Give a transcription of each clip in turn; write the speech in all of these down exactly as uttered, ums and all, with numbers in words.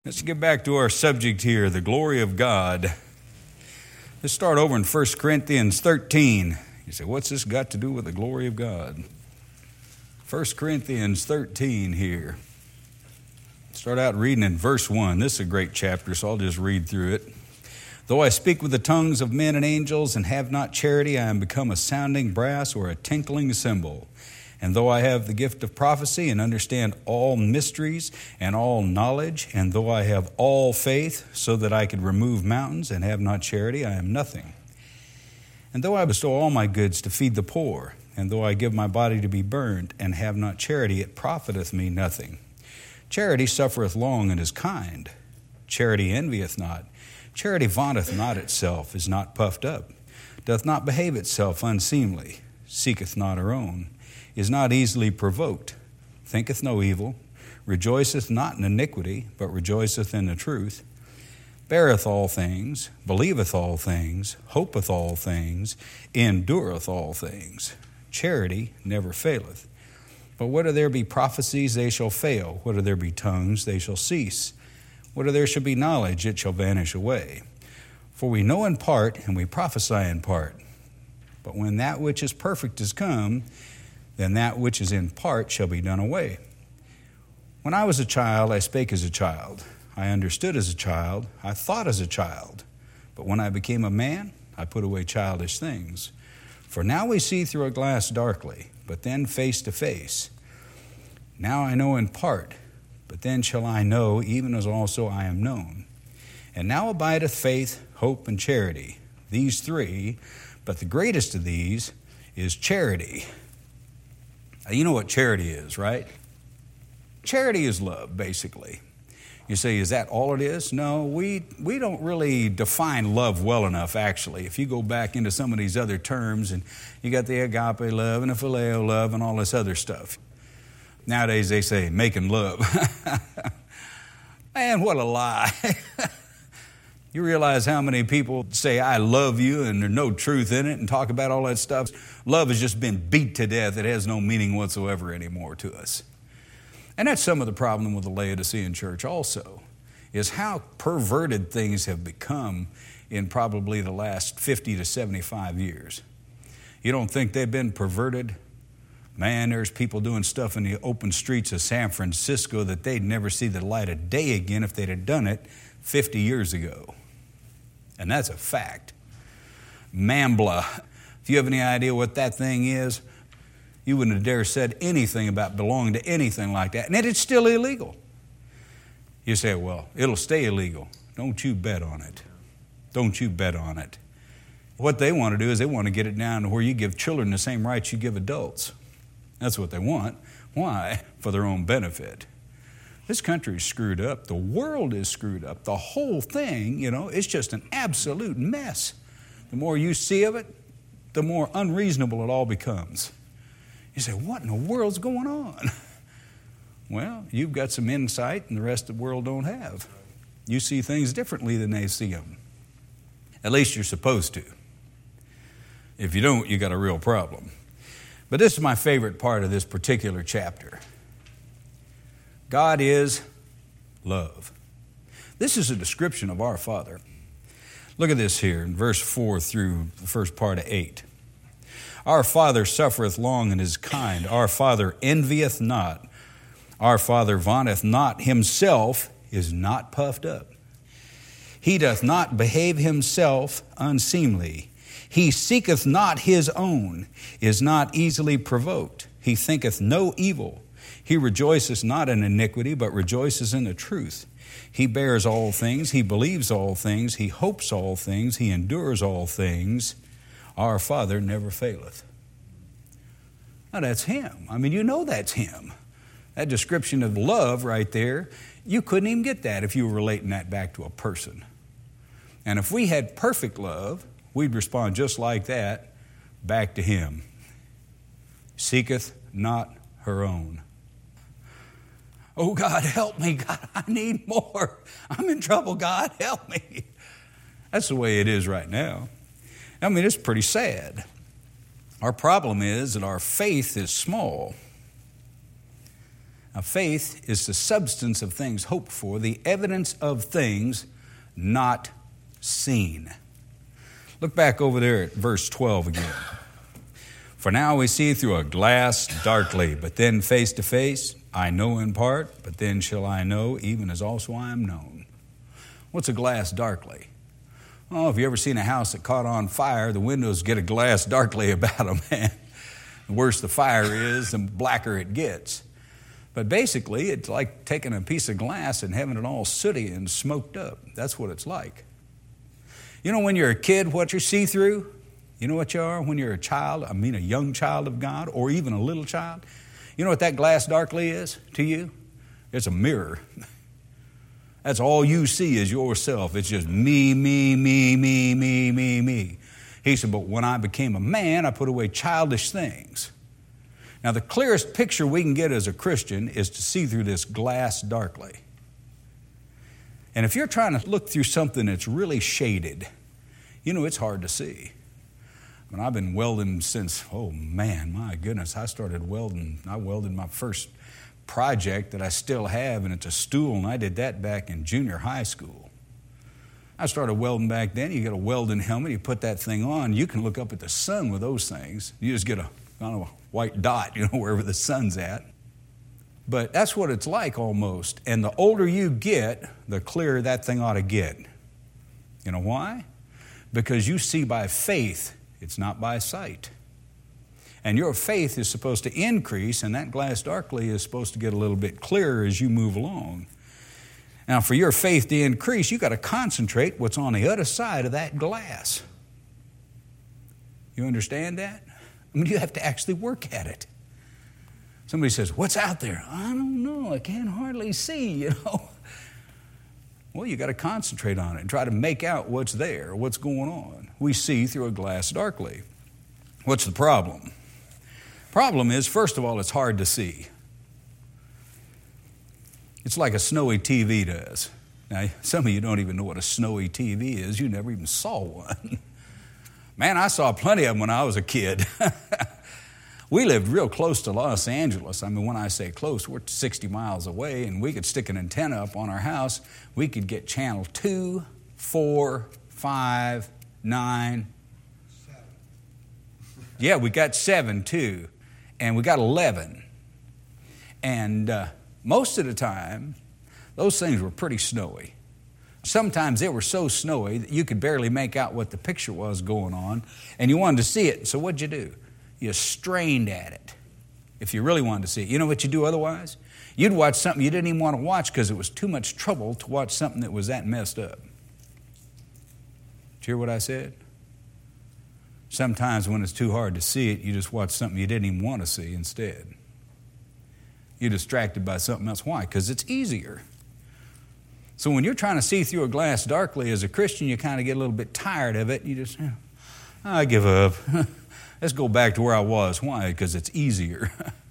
Let's get back to our subject here, the glory of God. Let's start over in First Corinthians thirteen. You say, what's this got to do with the glory of God? First Corinthians thirteen here. Start out reading in verse one. This is a great chapter, so I'll just read through it. Though I speak with the tongues of men and angels and have not charity, I am become a sounding brass or a tinkling cymbal. And though I have the gift of prophecy and understand all mysteries and all knowledge, and though I have all faith so that I could remove mountains and have not charity, I am nothing. And though I bestow all my goods to feed the poor, and though I give my body to be burned and have not charity, it profiteth me nothing. Charity suffereth long and is kind. Charity envieth not. Charity vaunteth not itself, is not puffed up, doth not behave itself unseemly, seeketh not her own, is not easily provoked, thinketh no evil, rejoiceth not in iniquity, but rejoiceth in the truth, beareth all things, believeth all things, hopeth all things, endureth all things. Charity never faileth. But whether there be prophecies, they shall fail. Whether there be tongues, they shall cease. Whether there shall be knowledge, it shall vanish away. For we know in part, and we prophesy in part. But when that which is perfect is come, then that which is in part shall be done away. When I was a child, I spake as a child. I understood as a child. I thought as a child. But when I became a man, I put away childish things. For now we see through a glass darkly, but then face to face. Now I know in part, but then shall I know, even as also I am known. And now abideth faith, hope, and charity, these three, but the greatest of these is charity. Now, you know what charity is, right? Charity is love, basically. You say, is that all it is? No, we we don't really define love well enough, actually. If you go back into some of these other terms, and you got the agape love and the phileo love and all this other stuff. Nowadays they say making love. Man, what a lie. You realize how many people say, I love you, and there's no truth in it, and talk about all that stuff. Love has just been beat to death. It has no meaning whatsoever anymore to us. And that's some of the problem with the Laodicean church also, is how perverted things have become in probably the last fifty to seventy-five years. You don't think they've been perverted? Man, there's people doing stuff in the open streets of San Francisco that they'd never see the light of day again if they'd have done it fifty years ago. And that's a fact. Mambla. If you have any idea what that thing is, you wouldn't have dared said anything about belonging to anything like that. And yet it's still illegal. You say, well, it'll stay illegal. Don't you bet on it. Don't you bet on it. What they want to do is they want to get it down to where you give children the same rights you give adults. That's what they want. Why? For their own benefit. This country is screwed up. The world is screwed up. The whole thing, you know, it's just an absolute mess. The more you see of it, the more unreasonable it all becomes. You say, what in the world's going on? Well, you've got some insight and the rest of the world don't have. You see things differently than they see them. At least you're supposed to. If you don't, you got a real problem. But this is my favorite part of this particular chapter. God is love. This is a description of our Father. Look at this here in verse four through the first part of eight. Our Father suffereth long and is kind. Our Father envieth not. Our Father vaunteth not. Himself is not puffed up. He doth not behave himself unseemly. He seeketh not his own, is not easily provoked. He thinketh no evil. He rejoiceth not in iniquity, but rejoices in the truth. He bears all things. He believes all things. He hopes all things. He endures all things. Our Father never faileth. Now that's Him. I mean, you know that's Him. That description of love right there, you couldn't even get that if you were relating that back to a person. And if we had perfect love, we'd respond just like that back to Him. Seeketh not her own. Oh, God, help me. God, I need more. I'm in trouble. God, help me. That's the way it is right now. I mean, it's pretty sad. Our problem is that our faith is small. Now, faith is the substance of things hoped for, the evidence of things not seen. Look back over there at verse twelve again. For now we see through a glass darkly, but then face to face. I know in part, but then shall I know, even as also I am known. What's a glass darkly? Oh, have you ever seen a house that caught on fire? The windows get a glass darkly about them, man. The worse the fire is, the blacker it gets. But basically, it's like taking a piece of glass and having it all sooty and smoked up. That's what it's like. You know, when you're a kid, what you see through? You know what you are when you're a child? I mean, a young child of God, or even a little child. You know what that glass darkly is to you? It's a mirror. That's all you see is yourself. It's just me, me, me, me, me, me, me. He said, but when I became a man, I put away childish things. Now, the clearest picture we can get as a Christian is to see through this glass darkly. And if you're trying to look through something that's really shaded, you know, it's hard to see. I mean, I've been welding since, oh man, my goodness, I started welding. I welded my first project that I still have, and it's a stool, and I did that back in junior high school. I started welding back then. You get a welding helmet, you put that thing on, you can look up at the sun with those things. You just get a kind of a white dot, you know, wherever the sun's at. But that's what it's like almost. And the older you get, the clearer that thing ought to get. You know why? Because you see by faith, it's not by sight. And your faith is supposed to increase, and that glass darkly is supposed to get a little bit clearer as you move along. Now, for your faith to increase, you've got to concentrate what's on the other side of that glass. You understand that? I mean, you have to actually work at it. Somebody says, what's out there? I don't know. I can't hardly see, you know. Well, you got to concentrate on it and try to make out what's there, what's going on. We see through a glass darkly. What's the problem? Problem is, first of all, it's hard to see. It's like a snowy T V does. Now, some of you don't even know what a snowy T V is. You never even saw one. Man, I saw plenty of them when I was a kid. We lived real close to Los Angeles. I mean, when I say close, we're sixty miles away, and we could stick an antenna up on our house. We could get channel two, four, five, nine. Seven. Yeah, we got seven, too. And we got eleven. And uh, most of the time, those things were pretty snowy. Sometimes they were so snowy that you could barely make out what the picture was going on, and you wanted to see it. So what'd you do? You strained at it if you really wanted to see it. You know what you do otherwise? You'd watch something you didn't even want to watch because it was too much trouble to watch something that was that messed up. Did you hear what I said? Sometimes when it's too hard to see it, you just watch something you didn't even want to see instead. You're distracted by something else. Why? Because it's easier. So when you're trying to see through a glass darkly as a Christian, you kind of get a little bit tired of it. You just, oh, I give up. Let's go back to where I was. Why? Because it's easier.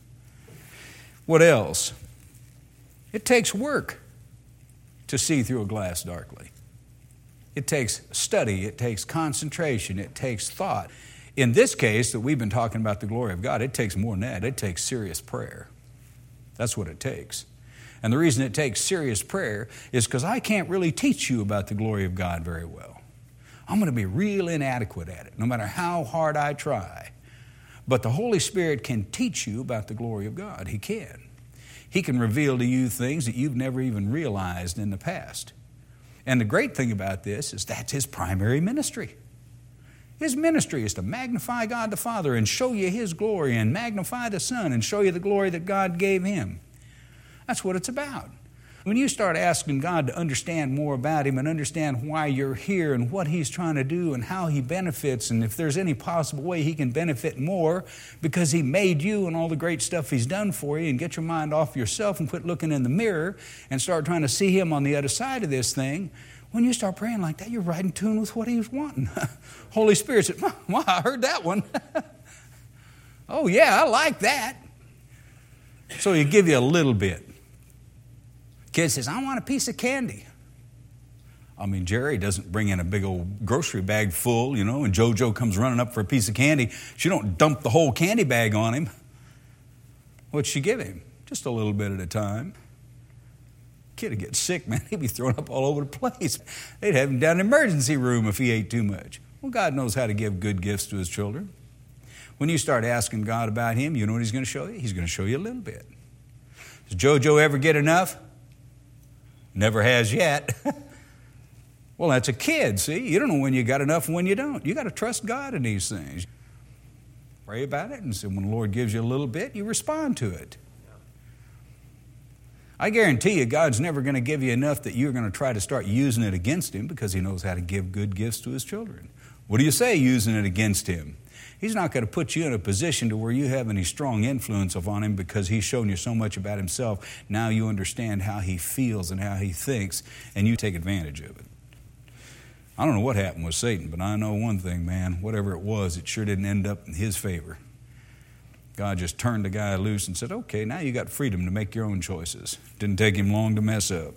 What else? It takes work to see through a glass darkly. It takes study. It takes concentration. It takes thought. In this case that we've been talking about the glory of God, it takes more than that. It takes serious prayer. That's what it takes. And the reason it takes serious prayer is because I can't really teach you about the glory of God very well. I'm going to be real inadequate at it, no matter how hard I try. But the Holy Spirit can teach you about the glory of God. He can. He can reveal to you things that you've never even realized in the past. And the great thing about this is that's His primary ministry. His ministry is to magnify God the Father and show you His glory, and magnify the Son and show you the glory that God gave Him. That's what it's about. When you start asking God to understand more about Him and understand why you're here and what He's trying to do and how He benefits, and if there's any possible way He can benefit more because He made you and all the great stuff He's done for you, and get your mind off yourself and quit looking in the mirror and start trying to see Him on the other side of this thing, when you start praying like that, you're right in tune with what He was wanting. Holy Spirit said, wow, I heard that one. Oh yeah, I like that. So He give you a little bit. Kid says, I want a piece of candy. I mean, Jerry doesn't bring in a big old grocery bag full, you know, and JoJo comes running up for a piece of candy. She don't dump the whole candy bag on him. What'd she give him? Just just a little bit at a time. Kid would get sick, man. He'd be thrown up all over the place. They'd have him down in the emergency room if he ate too much. Well, God knows how to give good gifts to his children. When you start asking God about him, you know what he's going to show you? He's going to show you a little bit. Does JoJo ever get enough? Never has yet. Well, that's a kid, see? You don't know when you got enough and when you don't. You got to trust God in these things. Pray about it, and so when the Lord gives you a little bit, you respond to it. I guarantee you God's never going to give you enough that you're going to try to start using it against him, because he knows how to give good gifts to his children. What do you say using it against him? He's not going to put you in a position to where you have any strong influence upon him because he's shown you so much about himself. Now you understand how he feels and how he thinks, and you take advantage of it. I don't know what happened with Satan, but I know one thing, man. Whatever it was, it sure didn't end up in his favor. God just turned the guy loose and said, okay, now you got freedom to make your own choices. Didn't take him long to mess up.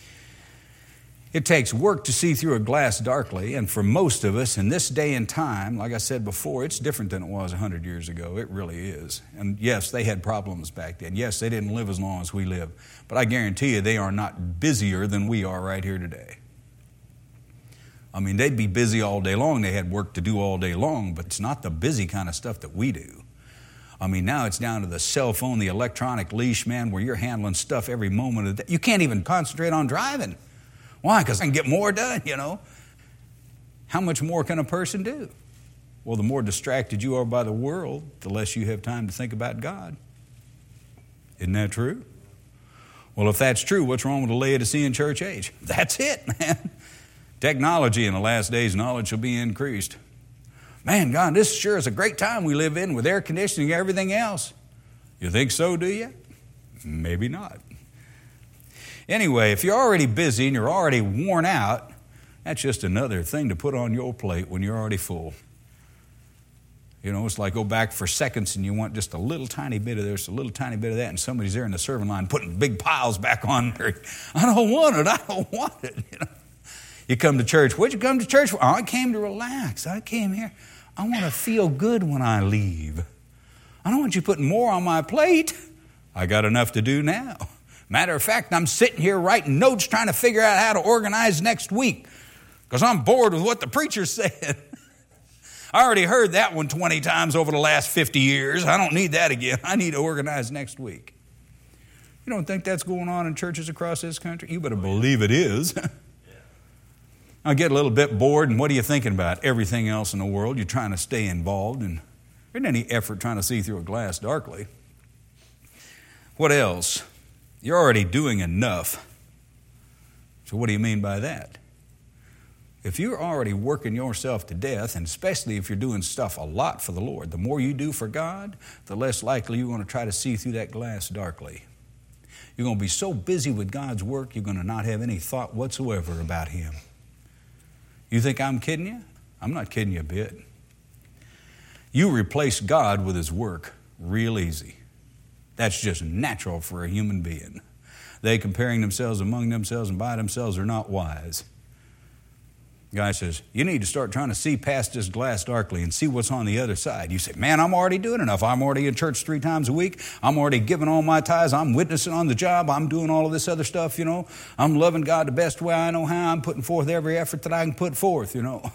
It takes work to see through a glass darkly, and for most of us in this day and time, like I said before, it's different than it was one hundred years ago. It really is. And yes, they had problems back then. Yes, they didn't live as long as we live. But I guarantee you they are not busier than we are right here today. I mean, they'd be busy all day long. They had work to do all day long, but it's not the busy kind of stuff that we do. I mean, now it's down to the cell phone, the electronic leash, man, where you're handling stuff every moment of the day. You can't even concentrate on driving. Why? Because I can get more done, you know. How much more can a person do? Well, the more distracted you are by the world, the less you have time to think about God. Isn't that true? Well, if that's true, what's wrong with the Laodicean church age? That's it, man. Technology in the last days, knowledge shall be increased. Man, God, this sure is a great time we live in with air conditioning and everything else. You think so, do you? Maybe not. Anyway, if you're already busy and you're already worn out, that's just another thing to put on your plate when you're already full. You know, it's like go back for seconds and you want just a little tiny bit of this, a little tiny bit of that, and somebody's there in the serving line putting big piles back on there. I don't want it. I don't want it. You know, you come to church. What'd you come to church for? Oh, I came to relax. I came here. I want to feel good when I leave. I don't want you putting more on my plate. I got enough to do now. Matter of fact, I'm sitting here writing notes trying to figure out how to organize next week because I'm bored with what the preacher said. I already heard that one twenty times over the last fifty years. I don't need that again. I need to organize next week. You don't think that's going on in churches across this country? You better believe it is. I get a little bit bored, and what are you thinking about? Everything else in the world. You're trying to stay involved, and there isn't any effort trying to see through a glass darkly. What else? You're already doing enough. So what do you mean by that? If you're already working yourself to death, and especially if you're doing stuff a lot for the Lord, the more you do for God, the less likely you're going to try to see through that glass darkly. You're going to be so busy with God's work, you're going to not have any thought whatsoever about Him. You think I'm kidding you? I'm not kidding you a bit. You replace God with His work real easy. That's just natural for a human being. They comparing themselves among themselves and by themselves are not wise. The guy says, you need to start trying to see past this glass darkly and see what's on the other side. You say, man, I'm already doing enough. I'm already in church three times a week. I'm already giving all my tithes. I'm witnessing on the job. I'm doing all of this other stuff, you know. I'm loving God the best way I know how. I'm putting forth every effort that I can put forth, you know.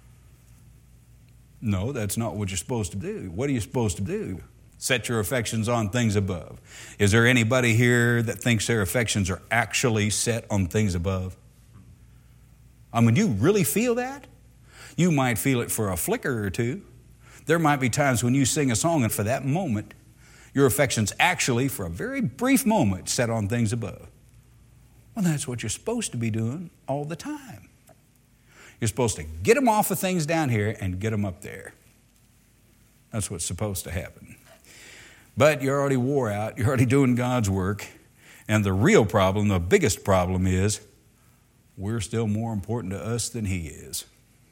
No, that's not what you're supposed to do. What are you supposed to do? Set your affections on things above. Is there anybody here that thinks their affections are actually set on things above? I mean, you really feel that? You might feel it for a flicker or two. There might be times when you sing a song and for that moment, your affections actually, for a very brief moment, set on things above. Well, that's what you're supposed to be doing all the time. You're supposed to get them off of things down here and get them up there. That's what's supposed to happen. But you're already wore out. You're already doing God's work. And the real problem, the biggest problem is, we're still more important to us than He is.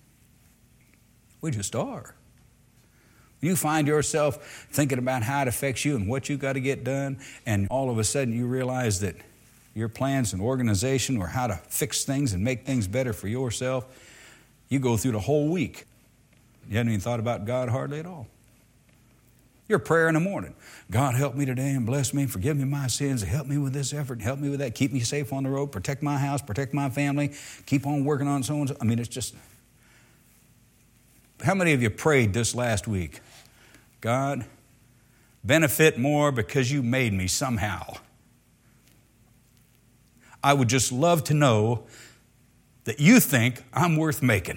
We just are. You find yourself thinking about how it affects you and what you got to get done, and all of a sudden you realize that your plans and organization or how to fix things and make things better for yourself, you go through the whole week. You haven't even thought about God hardly at all. Your prayer in the morning. God, help me today and bless me, forgive me my sins, help me with this effort, help me with that, keep me safe on the road, protect my house, protect my family, keep on working on so and so. I mean, it's just, how many of you prayed this last week? God, benefit more because you made me somehow. I would just love to know that you think I'm worth making.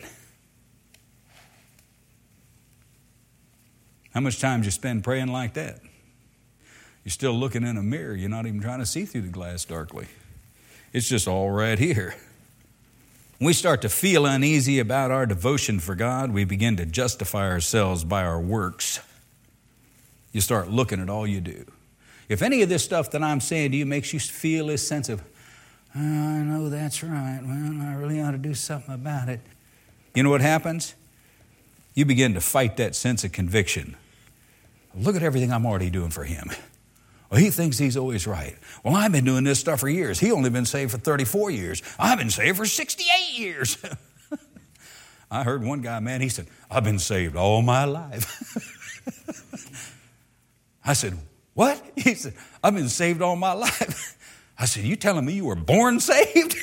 How much time do you spend praying like that? You're still looking in a mirror. You're not even trying to see through the glass darkly. It's just all right here. When we start to feel uneasy about our devotion for God, we begin to justify ourselves by our works. You start looking at all you do. If any of this stuff that I'm saying to you makes you feel this sense of, oh, I know that's right, well, I really ought to do something about it. You know what happens? You begin to fight that sense of conviction. Look at everything I'm already doing for him. Well, he thinks he's always right. Well, I've been doing this stuff for years. He only been saved for thirty-four years. I've been saved for sixty-eight years. I heard one guy, man, he said, I've been saved all my life. I said, what? He said, I've been saved all my life. I said, you telling me you were born saved?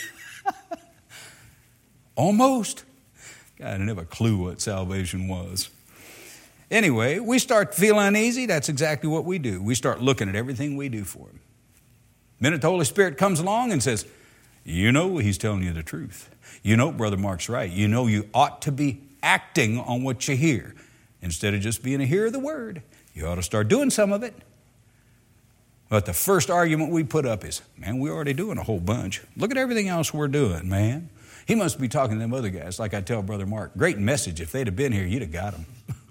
Almost. God, I didn't have a clue what salvation was. Anyway, we start to feel uneasy. That's exactly what we do. We start looking at everything we do for him. The minute the Holy Spirit comes along and says, you know he's telling you the truth. You know Brother Mark's right. You know you ought to be acting on what you hear. Instead of just being a hearer of the word, you ought to start doing some of it. But the first argument we put up is, man, we're already doing a whole bunch. Look at everything else we're doing, man. He must be talking to them other guys. Like I tell Brother Mark, great message. If they'd have been here, you'd have got them.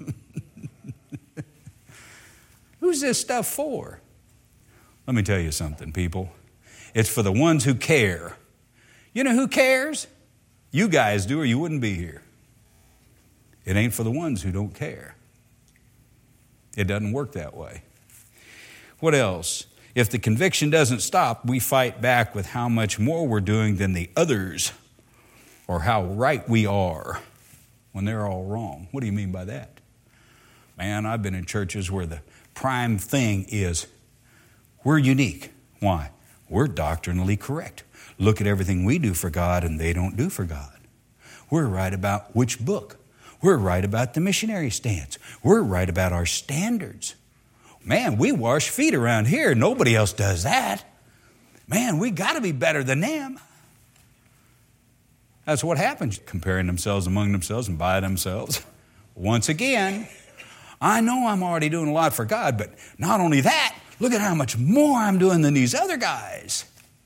Who's this stuff for? Let me tell you something, people. It's for the ones who care. You know who cares? You guys do, or you wouldn't be here. It ain't for the ones who don't care. It doesn't work that way. What else? If the conviction doesn't stop, we fight back with how much more we're doing than the others, or how right we are when they're all wrong. What do you mean by that? Man, I've been in churches where the prime thing is we're unique. Why? We're doctrinally correct. Look at everything we do for God and they don't do for God. We're right about which book. We're right about the missionary stance. We're right about our standards. Man, we wash feet around here. Nobody else does that. Man, we got to be better than them. That's what happens, comparing themselves among themselves and by themselves. Once again, I know I'm already doing a lot for God, but not only that, look at how much more I'm doing than these other guys.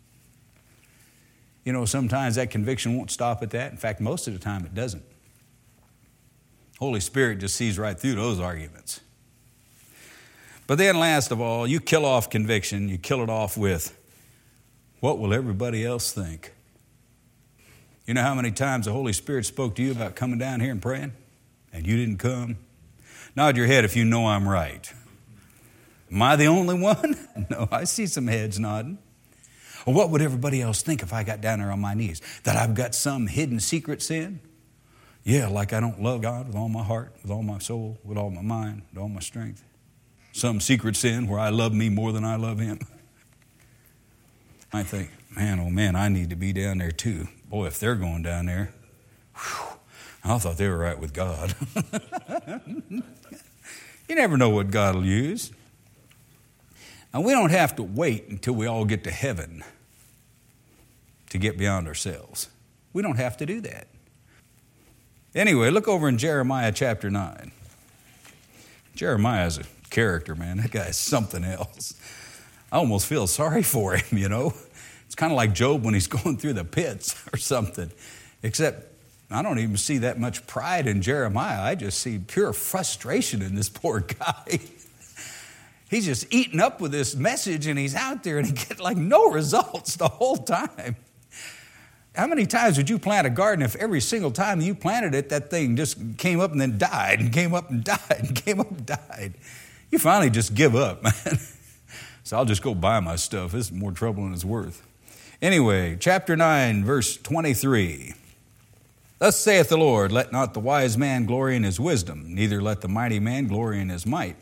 You know, sometimes that conviction won't stop at that. In fact, most of the time it doesn't. Holy Spirit just sees right through those arguments. But then last of all, you kill off conviction, you kill it off with, what will everybody else think? You know how many times the Holy Spirit spoke to you about coming down here and praying, and you didn't come? Nod your head if you know I'm right. Am I the only one? No, I see some heads nodding. Well, what would everybody else think if I got down there on my knees? That I've got some hidden secret sin? Yeah, like I don't love God with all my heart, with all my soul, with all my mind, with all my strength. Some secret sin where I love me more than I love him. I think, man, oh man, I need to be down there too. Boy, if they're going down there, whew, I thought they were right with God. You never know what God will use. And we don't have to wait until we all get to heaven to get beyond ourselves. We don't have to do that. Anyway, look over in Jeremiah chapter nine. Jeremiah is a character, man. That guy is something else. I almost feel sorry for him, you know. It's kind of like Job when he's going through the pits or something. Except I don't even see that much pride in Jeremiah. I just see pure frustration in this poor guy. He's just eating up with this message and he's out there and he gets like no results the whole time. How many times would you plant a garden if every single time you planted it, that thing just came up and then died and came up and died and came up and died? You finally just give up, man. So I'll just go buy my stuff. This is more trouble than it's worth. Anyway, chapter nine, verse twenty-three. Thus saith the Lord, let not the wise man glory in his wisdom, neither let the mighty man glory in his might,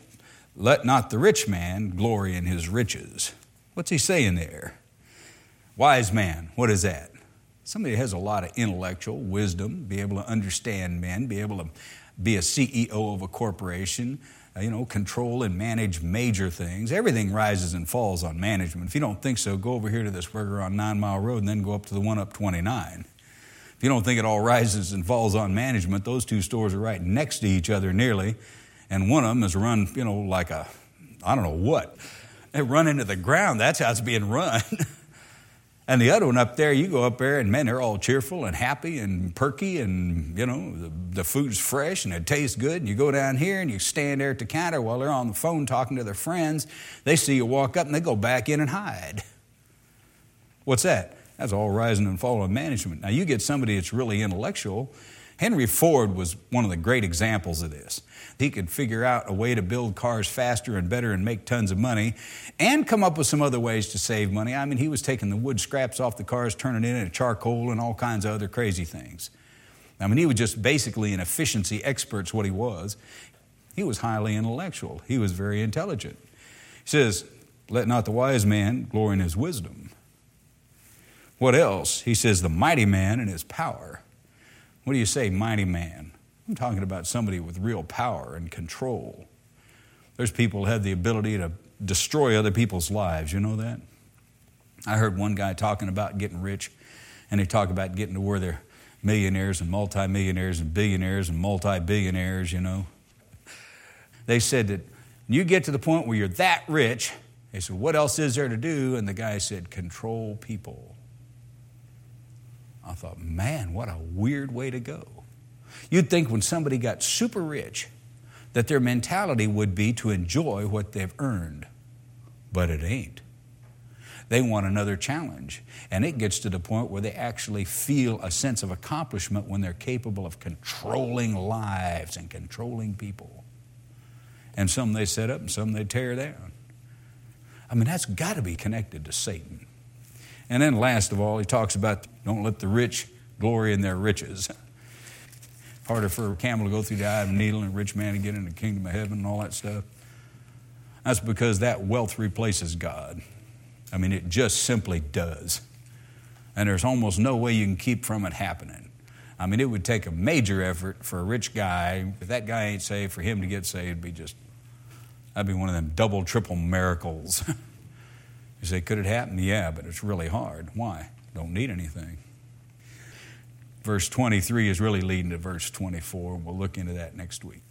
Let not the rich man glory in his riches. What's he saying there? Wise man, what is that? Somebody that has a lot of intellectual wisdom, be able to understand men, be able to be a C E O of a corporation, uh, you know, control and manage major things. Everything rises and falls on management. If you don't think so, go over here to this burger on Nine Mile Road and then go up to the one up twenty-nine. If you don't think it all rises and falls on management, those two stores are right next to each other nearly, and one of them is run, you know, like a, I don't know what. They run into the ground. That's how it's being run. And the other one up there, you go up there and, man, they're all cheerful and happy and perky and, you know, the, the food's fresh and it tastes good. And you go down here and you stand there at the counter while they're on the phone talking to their friends. They see you walk up and they go back in and hide. What's that? That's all rising and falling management. Now, you get somebody that's really intellectual. Henry Ford was one of the great examples of this. He could figure out a way to build cars faster and better and make tons of money and come up with some other ways to save money. I mean, he was taking the wood scraps off the cars, turning it into charcoal and all kinds of other crazy things. I mean, he was just basically an efficiency expert is what he was. He was highly intellectual. He was very intelligent. He says, let not the wise man glory in his wisdom. What else? He says, the mighty man in his power. What do you say, mighty man? I'm talking about somebody with real power and control. There's people who have the ability to destroy other people's lives. You know that? I heard one guy talking about getting rich, and he talked about getting to where they're millionaires and multimillionaires and billionaires and multi-billionaires, you know. They said that when you get to the point where you're that rich, they said, what else is there to do? And the guy said, control people. I thought, man, what a weird way to go. You'd think when somebody got super rich that their mentality would be to enjoy what they've earned, but it ain't. They want another challenge, and it gets to the point where they actually feel a sense of accomplishment when they're capable of controlling lives and controlling people. And some they set up and some they tear down. I mean, that's got to be connected to Satan. And then last of all, he talks about don't let the rich glory in their riches. Harder for a camel to go through the eye of a needle and a rich man to get into the kingdom of heaven and all that stuff. That's because that wealth replaces God. I mean, it just simply does. And there's almost no way you can keep from it happening. I mean, it would take a major effort for a rich guy. If that guy ain't saved, for him to get saved, it'd be just, that'd be one of them double, triple miracles. You say, could it happen? Yeah, but it's really hard. Why? Don't need anything. Verse twenty-three is really leading to verse twenty-four. We'll look into that next week.